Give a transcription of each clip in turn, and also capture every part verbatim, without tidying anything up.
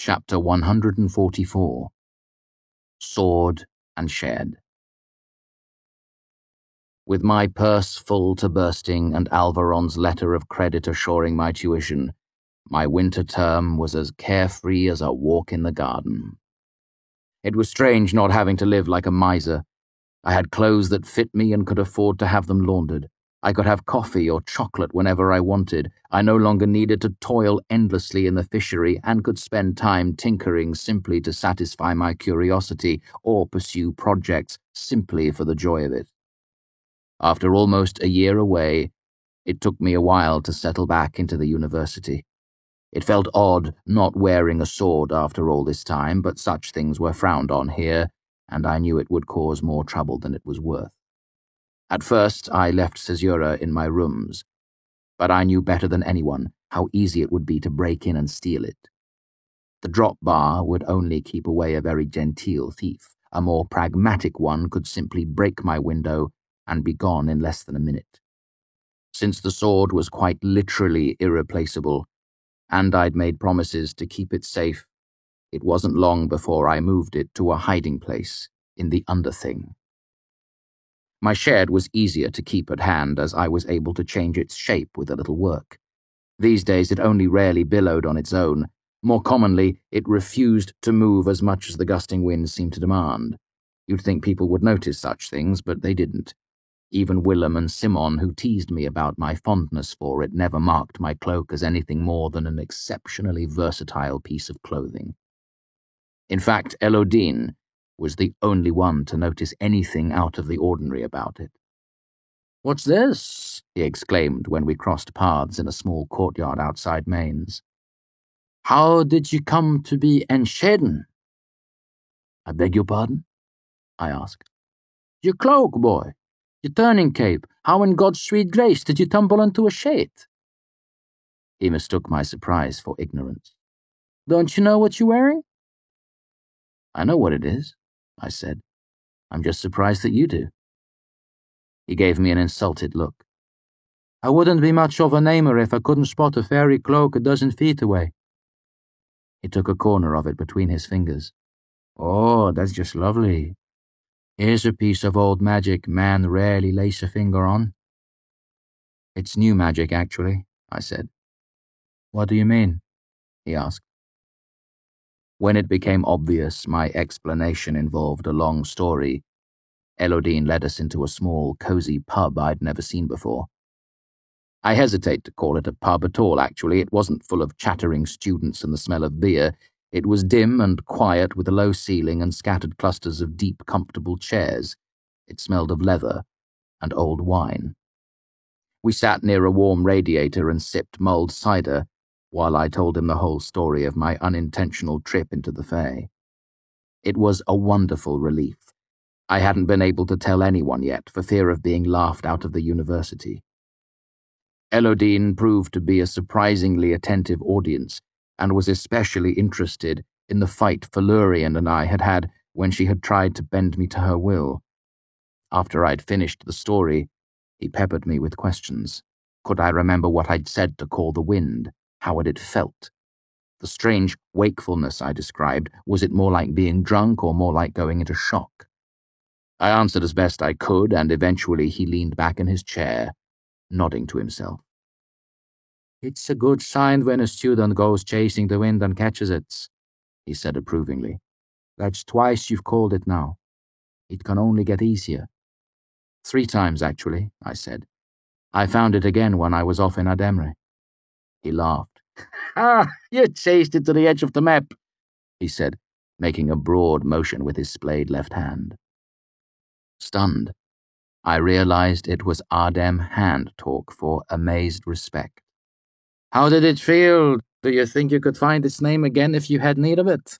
Chapter one hundred forty-four. Sword and Shed. With my purse full to bursting and Alvaron's letter of credit assuring my tuition, my winter term was as carefree as a walk in the garden. It was strange not having to live like a miser. I had clothes that fit me and could afford to have them laundered. I could have coffee or chocolate whenever I wanted. I no longer needed to toil endlessly in the fishery and could spend time tinkering simply to satisfy my curiosity or pursue projects simply for the joy of it. After almost a year away, it took me a while to settle back into the university. It felt odd not wearing a sword after all this time, but such things were frowned on here, and I knew it would cause more trouble than it was worth. At first, I left caesura in my rooms, but I knew better than anyone how easy it would be to break in and steal it. The drop bar would only keep away a very genteel thief. A more pragmatic one could simply break my window and be gone in less than a minute. Since the sword was quite literally irreplaceable, and I'd made promises to keep it safe, it wasn't long before I moved it to a hiding place in the underthing. My shed was easier to keep at hand as I was able to change its shape with a little work. These days it only rarely billowed on its own. More commonly, it refused to move as much as the gusting wind seemed to demand. You'd think people would notice such things, but they didn't. Even Willem and Simon, who teased me about my fondness for it, never marked my cloak as anything more than an exceptionally versatile piece of clothing. In fact, Elodine was the only one to notice anything out of the ordinary about it. "What's this?" he exclaimed when we crossed paths in a small courtyard outside Mainz. "How did you come to be enscheden?" "I beg your pardon?" I asked. "Your cloak, boy. Your turning cape. How in God's sweet grace did you tumble into a shade?" He mistook my surprise for ignorance. "Don't you know what you're wearing?" "I know what it is," I said. "I'm just surprised that you do." He gave me an insulted look. "I wouldn't be much of a namer if I couldn't spot a fairy cloak a dozen feet away." He took a corner of it between his fingers. "Oh, that's just lovely. Here's a piece of old magic man rarely lays a finger on." "It's new magic, actually," I said. "What do you mean?" he asked. When it became obvious my explanation involved a long story, Elodine led us into a small, cozy pub I'd never seen before. I hesitate to call it a pub at all, actually. It wasn't full of chattering students and the smell of beer. It was dim and quiet with a low ceiling and scattered clusters of deep, comfortable chairs. It smelled of leather and old wine. We sat near a warm radiator and sipped mulled cider while I told him the whole story of my unintentional trip into the Fae. It was a wonderful relief. I hadn't been able to tell anyone yet for fear of being laughed out of the university. Elodine proved to be a surprisingly attentive audience and was especially interested in the fight Felurian and I had had when she had tried to bend me to her will. After I'd finished the story, he peppered me with questions. Could I remember what I'd said to call the wind? How had it felt? The strange wakefulness I described, was it more like being drunk or more like going into shock? I answered as best I could, and eventually he leaned back in his chair, nodding to himself. "It's a good sign when a student goes chasing the wind and catches it," he said approvingly. "That's twice you've called it now. It can only get easier." "Three times, actually," I said. "I found it again when I was off in Ademre." He laughed. "Ah, you chased it to the edge of the map," he said, making a broad motion with his splayed left hand. Stunned, I realized it was Adem hand talk for amazed respect. "How did it feel? Do you think you could find its name again if you had need of it?"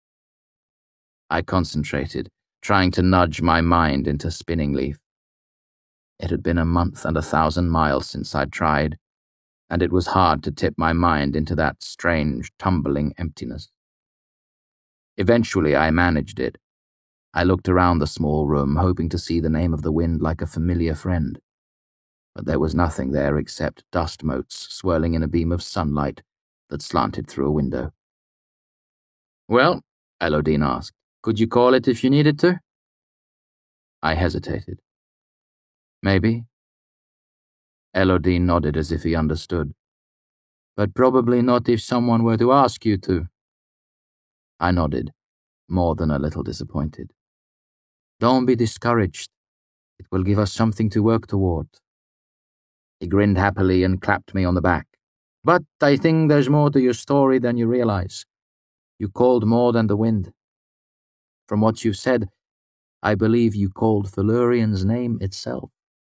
I concentrated, trying to nudge my mind into Spinning Leaf. It had been a month and a thousand miles since I'd tried, and it was hard to tip my mind into that strange, tumbling emptiness. Eventually I managed it. I looked around the small room, hoping to see the name of the wind like a familiar friend. But there was nothing there except dust motes swirling in a beam of sunlight that slanted through a window. Well, Elodine asked, could you call it if you needed to? I hesitated. Maybe. Elodine nodded as if he understood. But probably not if someone were to ask you to. I nodded, more than a little disappointed. Don't be discouraged. It will give us something to work toward. He grinned happily and clapped me on the back. But I think there's more to your story than you realize. You called more than the wind. From what you've said, I believe you called Felurian's name itself.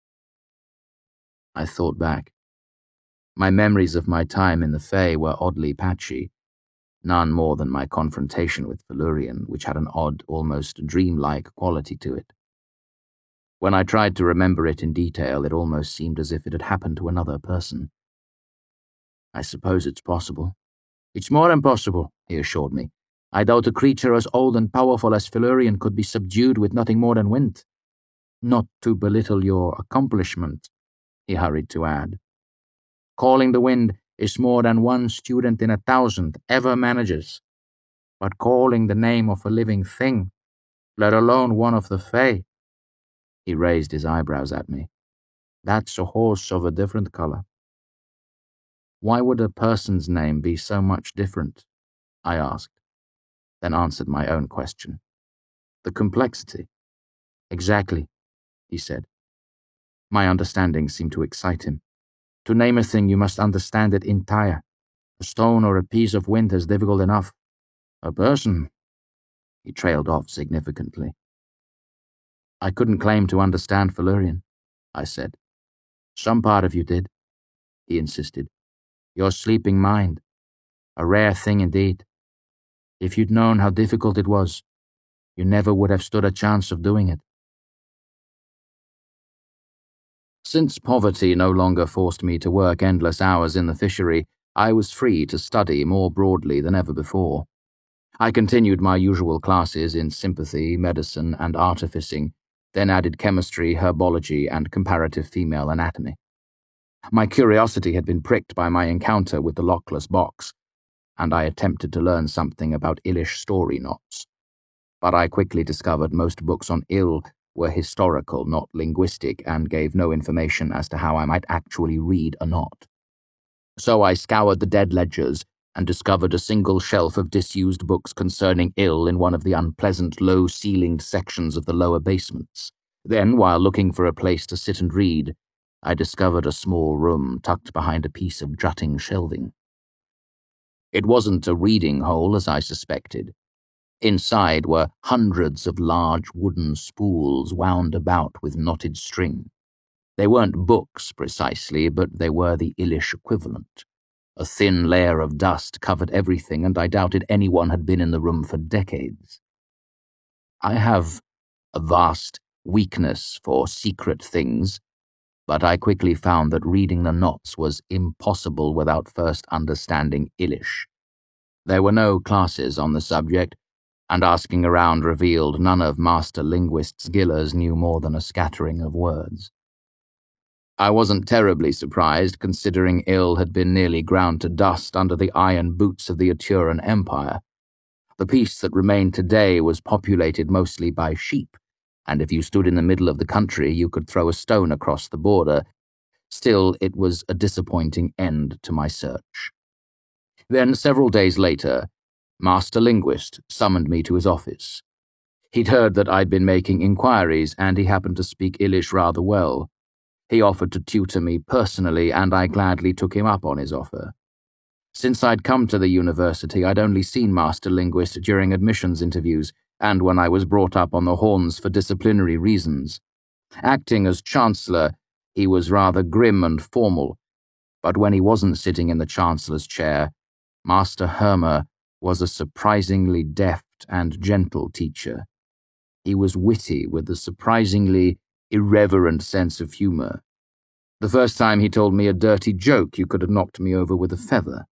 I thought back. My memories of my time in the Fae were oddly patchy, none more than my confrontation with Felurian, which had an odd, almost dreamlike quality to it. When I tried to remember it in detail, it almost seemed as if it had happened to another person. I suppose it's possible. It's more than possible, he assured me. I doubt a creature as old and powerful as Felurian could be subdued with nothing more than wind. Not to belittle your accomplishment, he hurried to add. Calling the wind is more than one student in a thousand ever manages. But calling the name of a living thing, let alone one of the Fae, he raised his eyebrows at me. That's a horse of a different color. Why would a person's name be so much different? I asked, then answered my own question. The complexity. Exactly, he said. My understanding seemed to excite him. To name a thing, you must understand it entire. A stone or a piece of wind is difficult enough. A person, he trailed off significantly. I couldn't claim to understand Felurian, I said. Some part of you did, he insisted. Your sleeping mind. A rare thing indeed. If you'd known how difficult it was, you never would have stood a chance of doing it. Since poverty no longer forced me to work endless hours in the fishery, I was free to study more broadly than ever before. I continued my usual classes in sympathy, medicine, and artificing, then added chemistry, herbology, and comparative female anatomy. My curiosity had been pricked by my encounter with the lockless box, and I attempted to learn something about Ilish story knots. But I quickly discovered most books on ill were historical, not linguistic, and gave no information as to how I might actually read a knot. So I scoured the dead ledgers and discovered a single shelf of disused books concerning ill in one of the unpleasant, low-ceilinged sections of the lower basements. Then, while looking for a place to sit and read, I discovered a small room tucked behind a piece of jutting shelving. It wasn't a reading hole, as I suspected. Inside were hundreds of large wooden spools wound about with knotted string. They weren't books, precisely, but they were the Ilish equivalent. A thin layer of dust covered everything, and I doubted anyone had been in the room for decades. I have a vast weakness for secret things, but I quickly found that reading the knots was impossible without first understanding Ilish. There were no classes on the subject, and asking around revealed none of Master Linguist Giller's knew more than a scattering of words. I wasn't terribly surprised, considering ill had been nearly ground to dust under the iron boots of the Aturan Empire. The piece that remained today was populated mostly by sheep, and if you stood in the middle of the country, you could throw a stone across the border. Still, it was a disappointing end to my search. Then, several days later, Master Linguist summoned me to his office. He'd heard that I'd been making inquiries, and he happened to speak Ilish rather well. He offered to tutor me personally, and I gladly took him up on his offer. Since I'd come to the university, I'd only seen Master Linguist during admissions interviews, and when I was brought up on the horns for disciplinary reasons. Acting as Chancellor, he was rather grim and formal, but when he wasn't sitting in the Chancellor's chair, Master Hermer was a surprisingly deft and gentle teacher. He was witty with a surprisingly irreverent sense of humour. The first time he told me a dirty joke, you could have knocked me over with a feather.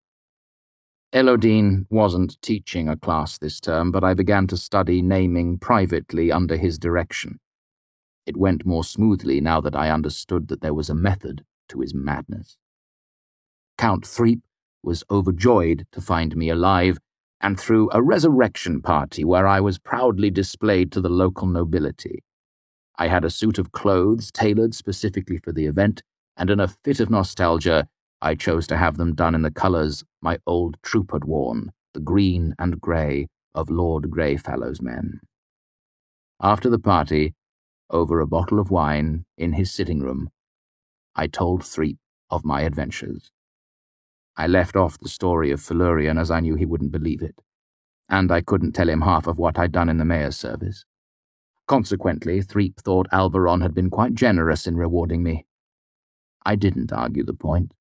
Elodine wasn't teaching a class this term, but I began to study naming privately under his direction. It went more smoothly now that I understood that there was a method to his madness. Count Threep was overjoyed to find me alive, and threw a resurrection party where I was proudly displayed to the local nobility. I had a suit of clothes tailored specifically for the event, and in a fit of nostalgia, I chose to have them done in the colours my old troop had worn, the green and grey of Lord Greyfellow's men. After the party, over a bottle of wine in his sitting room, I told Threep of my adventures. I left off the story of Felurian as I knew he wouldn't believe it, and I couldn't tell him half of what I'd done in the mayor's service. Consequently, Threep thought Alvaron had been quite generous in rewarding me. I didn't argue the point.